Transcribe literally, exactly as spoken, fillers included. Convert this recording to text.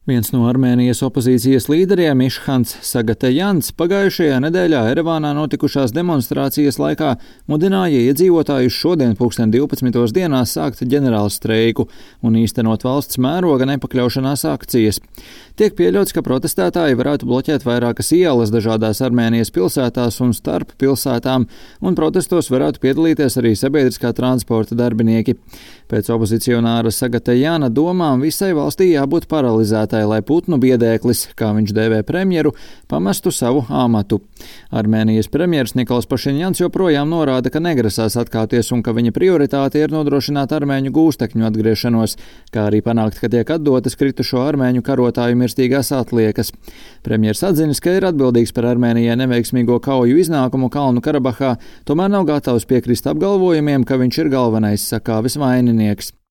Viens no Armēnijas opozīcijas līderiem, Išhants Sagatejans, pagājušajā nedēļā Erevānā notikušās demonstrācijas laikā mudināja iedzīvotājus šodien pulksten divpadsmitos dienās sākt ģenerālstreiku un īstenot valsts mēroga nepakļaušanās akcijas. Tiek pieļauts, ka protestētāji varētu bloķēt vairākas ielas dažādās Armēnijas pilsētās un starp pilsētām, un protestos varētu piedalīties arī sabiedriskā transporta darbinieki. Pēc opozicionāra Sagatejana domām visai valstī jābūt paralizētai, lai Putnu biedēklis, kā viņš dēvē premjeru, pamestu savu amatu. Armēnijas premjers Nikols Pašiņjans joprojām norāda, ka negrasās atkāpties un ka viņa prioritāte ir nodrošināt armēņu gūstekņu atgriešanos, kā arī panākt, ka tiek atdotas kritušo armēņu karotāju mirstīgās atliekas. Premjers atzinis, ka ir atbildīgs par Armēnijai neveiksmīgo kauju iznākumu Kalnu Karabahā, tomēr nav gatavs piekrist apgalvojumiem, ka viņš ir galvenais sakāves vaininieks.